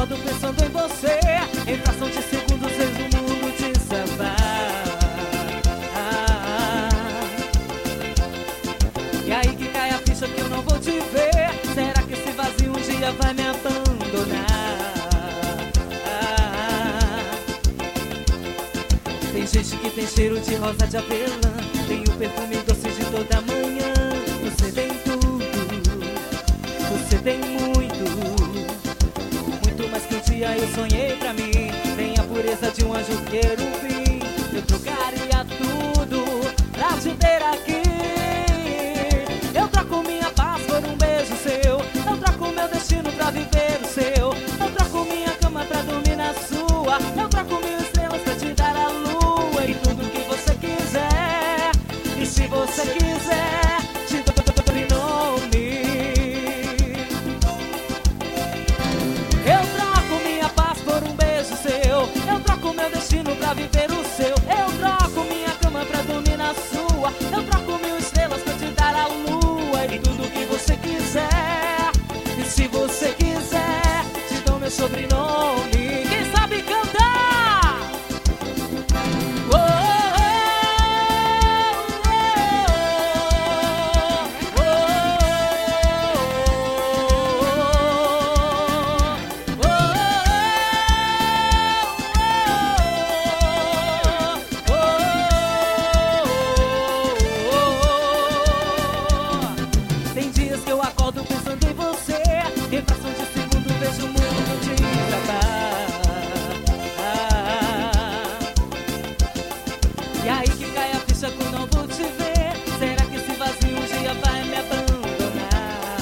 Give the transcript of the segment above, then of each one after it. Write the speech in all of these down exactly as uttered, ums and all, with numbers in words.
acordo pensando em você. Em fração de segundos vejo o mundo desabar. ah, E aí que cai a ficha que eu não vou te ver. Será que esse vazio um dia vai me abandonar? ah, Tem gente que tem cheiro de rosa de avelã, tem o perfume doce de toda manhã. Você tem tudo, você tem muito, muito mais que um dia eu sonhei pra mim. Tem a pureza de um anjo querubim. Eu trocaria tudo pra te ter aqui. Eu troco minha paz por um beijo seu. Eu troco meu destino pra viver o seu. Eu troco minha cama pra dormir na sua. Eu troco mil estrelas pra te dar a lua. E tudo que você quiser. E se você quiser, te dou nome. Eu troco minha paz por um beijo seu. Eu troco meu destino pra viver o seu. Eu troco minha cama pra dormir na sua. Eu troco mil estrelas pra te dar a lua. E tudo que você quiser. E se você quiser, te dou meu sobrenome. Quem sabe cantar? Oh, oh, oh, oh, oh. Tem dias que eu acordo pensando em você. Em fração de segundo vejo o mundo desabar. ah, E aí que cai a ficha que eu não vou te ver. Será que esse vazio um dia vai me abandonar?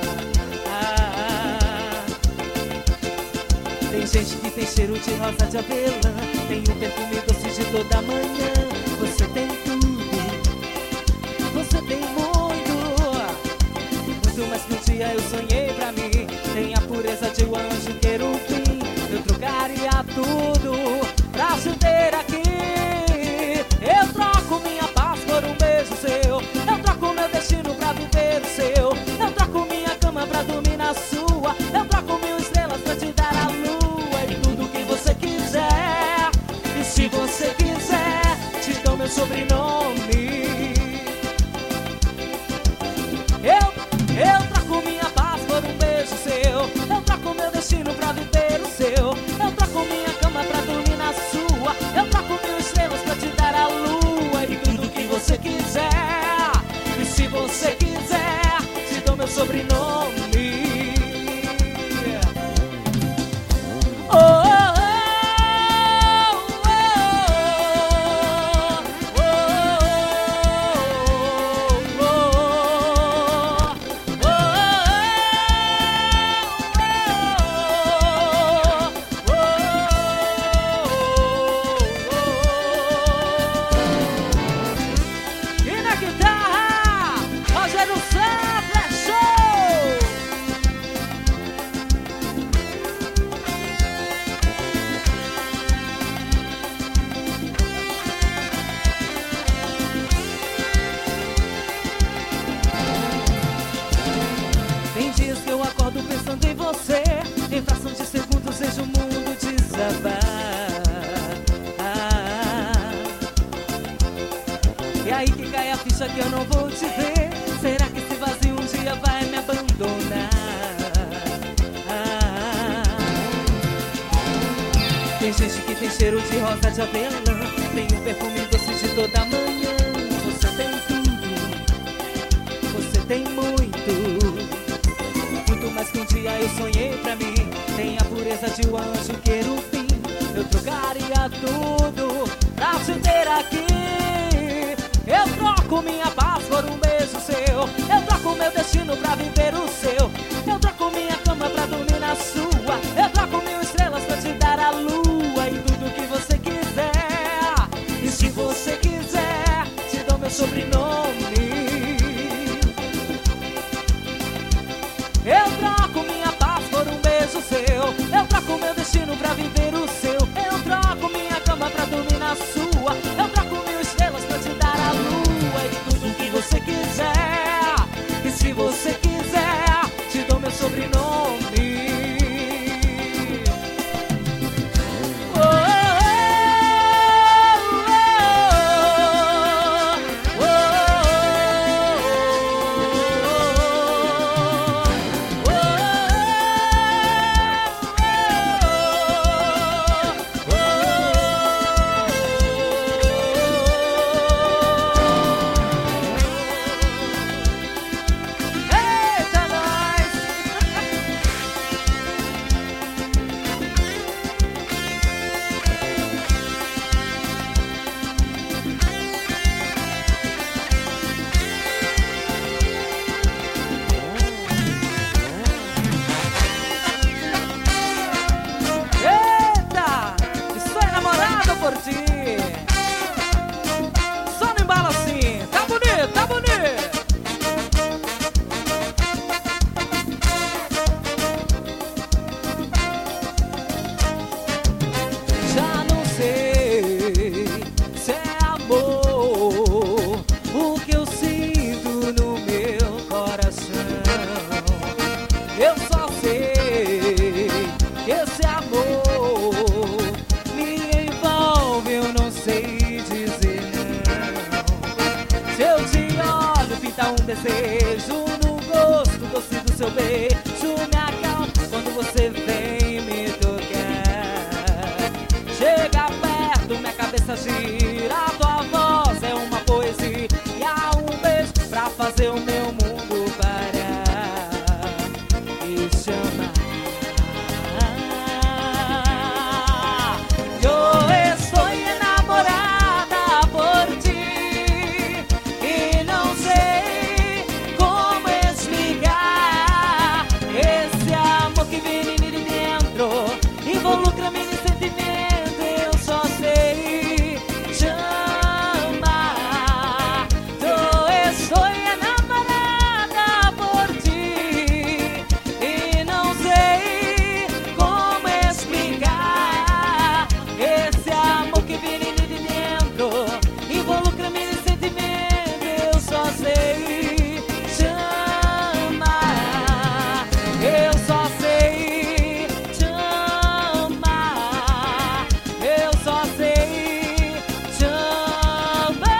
ah, Tem gente que tem cheiro de rosa de avelã, tem o perfume doce de toda manhã. Você tem tudo, você tem muito, muito mais que um dia eu sonhei pra mim. Tem a pureza de um anjo querubim. Eu trocaria tudo pra te ter aqui. Eu troco minha paz por um beijo seu. Eu troco meu destino pra viver o seu. Eu troco minha cama pra dormir na sua. Eu troco mil estrelas pra te dar a lua. E tudo que você quiser. E se você quiser, te dou meu sobrenome. Eu, eu troco minha paz por um beijo seu. Eu troco meu destino pra viver o seu. Eu troco minha cama pra dormir na sua. Eu troco mil estrelas pra te dar a lua. E tudo que você quiser. E se você quiser, te dou meu sobrenome. Oh, oh, oh, oh, oh, oh, oh, oh. E na guitarra, Rogério Sattler Show! Tem dias que eu acordo pensando em você. Em fração de segundos vejo o mundo desabar. ah, E aí que cai a ficha que eu não vou te ver. Será que esse vazio um dia vai me abandonar? ah, Tem gente que tem cheiro de rosa de avelã, tem o perfume doce de toda manhã. Você tem tudo, você tem muito, muito mais que um dia eu sonhei pra mim. Tem a pureza de um anjo querubim. Eu trocaria tudo pra te ter aqui. Eu troco minha paz por um beijo seu. Eu troco meu destino pra viver o seu. Eu troco minha cama pra dormir na sua. Eu troco mil estrelas pra te dar a lua. E tudo que você quiser. E se você quiser, te dou meu sobrenome. Eu troco minha paz por um beijo seu. Eu troco meu destino pra viver o seu. Eu troco minha cama pra dormir na sua. Eu troco mil estrelas pra te dar a lua. E tudo que você quiser. E se você quiser, te dou meu sobrenome. pinta um desejo no gosto doce do seu beijo. Me acalma quando você vem me tocar. Chega perto, minha cabeça gira, tua voz é uma poesia. E há um beijo pra fazer o meu mundo parar e chamar. Eu estou enamorada por ti e não sei como explicar esse amor que vem de dentro, involucra meu sentimento. Eu só sei chamar. Eu estou enamorada por ti e não sei como explicar esse amor que vem de dentro, involucra meu sentimento. Eu só sei chamar. Eu só sei chamar. Eu só sei chamar.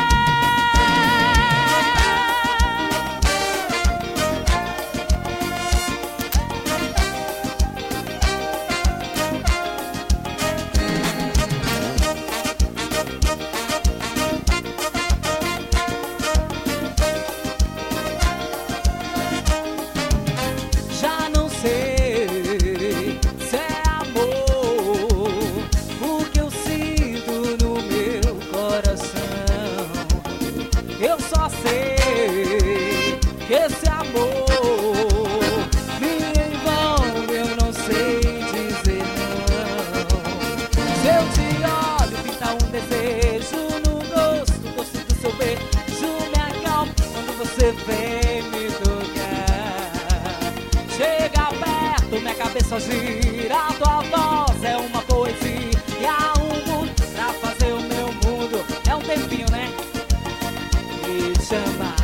Já não sei se é amor o que eu sinto no meu coração. Eu só sei que esse amor me envolve, eu não sei dizer não. Se eu te olho, pinta um desejo no gosto doce do seu beijo. Me acalma quando você vem me tocar. Chega perto, minha cabeça gira, tua voz é uma poesia. E há um mundo pra fazer o meu mundo. É um tempinho, né? E chamar.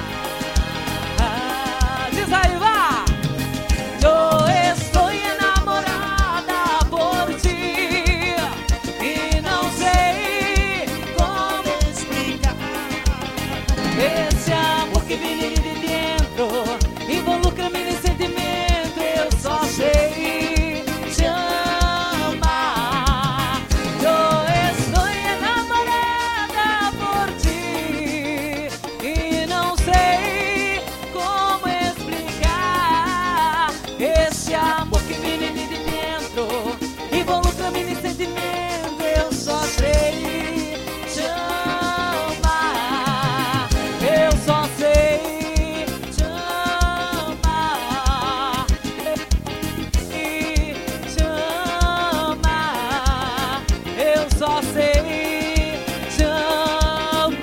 Diz aí, vá! Eu estou enamorada por ti e não sei como explicar esse amor que vem de dentro, involucra meu sentimento. Eu só sei chamar. Eu estou enamorada por ti e não sei como explicar esse amor que vem de dentro, involucra meu sentimento. Eu só sei chamar. Eu só sei chamar. E chamar. Eu só sei chamar.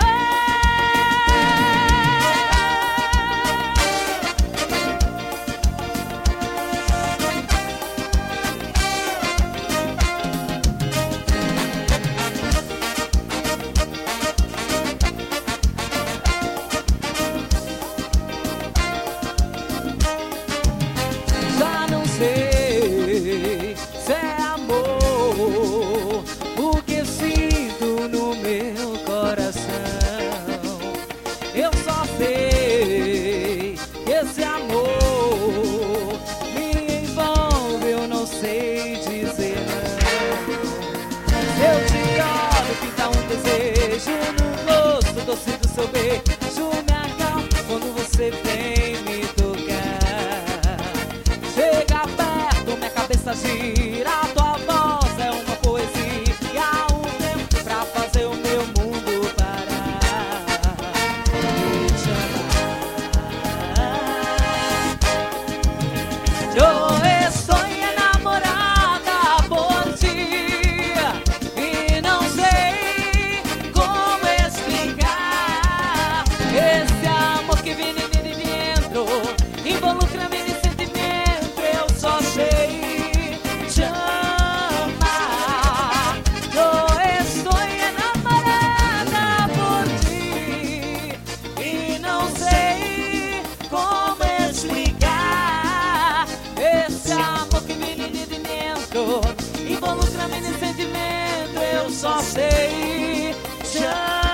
Já não sei se é amor o que sinto no meu coração. Eu só sei que esse amor me envolve, eu não sei dizer não. Se eu te olho, pinta um desejo no gosto doce do seu beijo. Me acalma quando você vem me tocar. Chega perto, minha cabeça gira, tua voz é uma poesia. E há um tempo pra fazer o meu mundo parar e chamar. Eu estou enamorada por ti e não sei como explicar esse amor que vem de dentro, involucra meu sentimento. Eu só sei chamar. Eu estou enamorada por ti e não sei como explicar esse amor que vem de dentro, involucra meu sentimento. Eu só sei chamar.